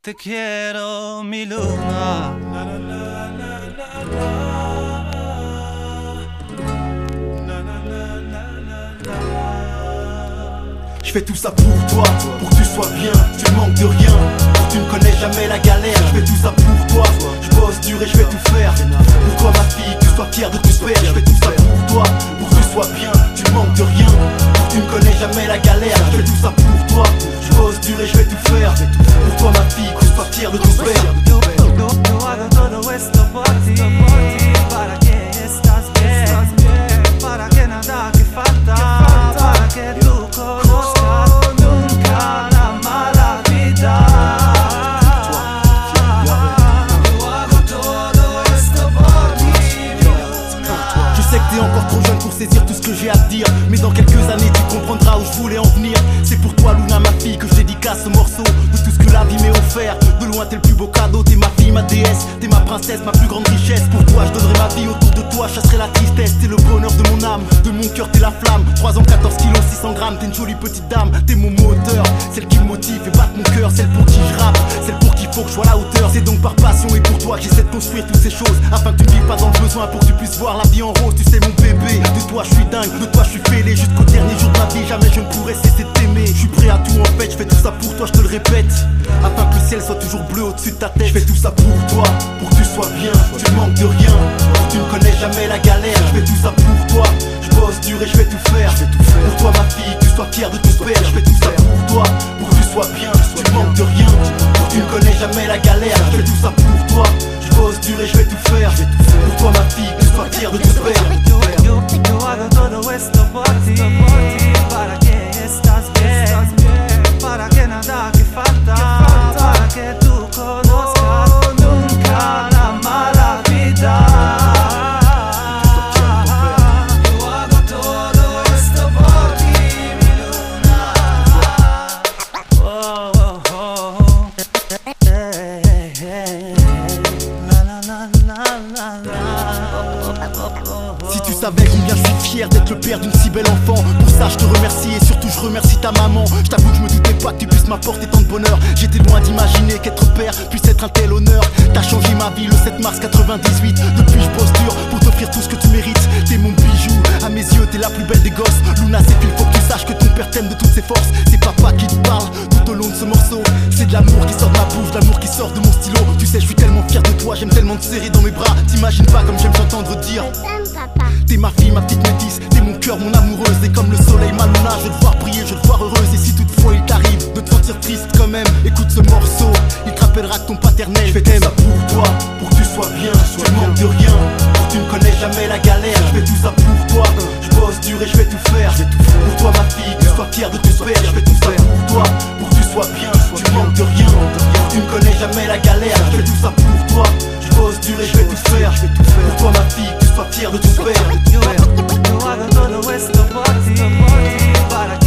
Te quiero, mi luna. Je fais tout ça pour toi, pour que tu sois bien, tu ne manques de rien, pour que tu ne connais jamais la galère. Je fais tout ça pour toi, je bosse dur et je vais tout faire pour toi ma fille, que tu sois fière de tout faire. Je fais tout ça pour toi, pour que tu sois bien, tu ne manques de rien, pour que tu ne connais jamais la galère. Je fais tout ça pour toi, je bosse dur et je vais tout faire pour toi ma fille, que tu sois fière de tout faire. Yo hago todo esto por ti, para que estás bien, para que nada que falta, para que tú conozcas nunca la mala vida. Yo hago todo esto por ti, mi luna. Je sais que t'es encore trop jeune pour saisir tout ce que j'ai à te dire, mais dans quelques années tu comprendras où je voulais en venir. C'est pour toi Luna ma fille que je dédicace ce morceau de tout ce que la vie m'est offert. De loin t'es le plus beau cadeau, t'es ma fille, ma déesse, t'es ma princesse, ma plus grande richesse. Pour toi je donnerai ma vie, autour de toi je chasserai la tristesse. T'es le bonheur de mon âme, de mon cœur t'es la flamme. 3 ans, 14 kilos, 600 grammes, t'es une jolie petite dame. T'es mon moteur, celle qui me motive et batte mon cœur, celle pour qui je rappe, celle pour qui faut que je sois à la hauteur. C'est donc par passion et pour toi que j'essaie de construire toutes ces choses, afin que tu ne vives pas dans le besoin, pour que tu puisses voir la vie en rose. Tu sais mon bébé, de toi je suis dingue, de toi je suis fêlé, jusqu'au dernier jour de ma vie, jamais je ne pourrai cesser de t'aimer. Je suis prêt à tout en fait, je fais tout ça pour toi, je te le répète, afin que le ciel soit toujours bleu au-dessus de ta tête. Je fais tout ça pour toi, pour que tu sois bien, tu ne manques de rien, pour que tu ne connais jamais la galère. Je fais tout ça pour toi, je bosse dur et je vais tout faire pour toi ma fille, que tu sois fière de tout faire. Je fais tout ça pour toi, pour que tu sois bien, tu ne manques de rien, pour que tu ne connais jamais la galère. Je fais tout ça pour toi, je bosse dur et je vais tout faire pour toi ma fille, que tu sois fière de tout faire. Yo hago todo esto por ti, para que estás bien, para que nada que falta, para que tú conozcas nunca la mala vida. Yo hago todo esto por ti, mi luna. Oh, oh, oh. Hey, hey. La, la, la, la, la, la. Si tu savais combien je suis fier d'être le père d'une si belle enfant, pour ça je te remercie et surtout je remercie ta maman. Je t'avoue que je me doutais pas que tu puisses m'apporter tant de bonheur. J'étais loin d'imaginer qu'être père puisse être un tel honneur. T'as changé ma vie le 7 mars 98. Depuis je bosse dur pour t'offrir tout ce que tu mérites. T'es mon bijou, à mes yeux t'es la plus belle des gosses. Luna c'est qu'il faut que tu saches que ton père t'aime de toutes ses forces. C'est papa qui te parle tout au long de ce morceau. C'est de l'amour qui sort de ma bouche, de l'amour qui sort de mon stylo. Tu sais je suis tellement fier de toi, j'aime tellement te serrer dans mes bras. T'imagines pas comme j'aime t'entendre dire t'es ma fille, ma petite métisse, t'es mon cœur, mon amoureuse. Et comme le soleil, ma Luna, je veux te voir briller, je veux te voir heureuse. Et si toutefois il t'arrive de te sentir triste quand même, écoute ce morceau, il te rappellera que ton paternel. Je fais tout ça pour toi, pour que tu sois bien, tu ne manques de rien, pour que tu ne connais jamais la galère. Je fais tout ça pour toi, je bosse dur et je vais tout faire pour toi ma fille, que tu sois fière de tout faire. Je fais tout ça pour toi, pour que tu sois bien, tu ne manques de rien, pour que tu ne connais jamais la galère. Je fais tout ça pour toi, je bosse dur et je vais tout faire pour toi ma fille, que tu sois fière de tout faire. Yo hago todo esto por ti, para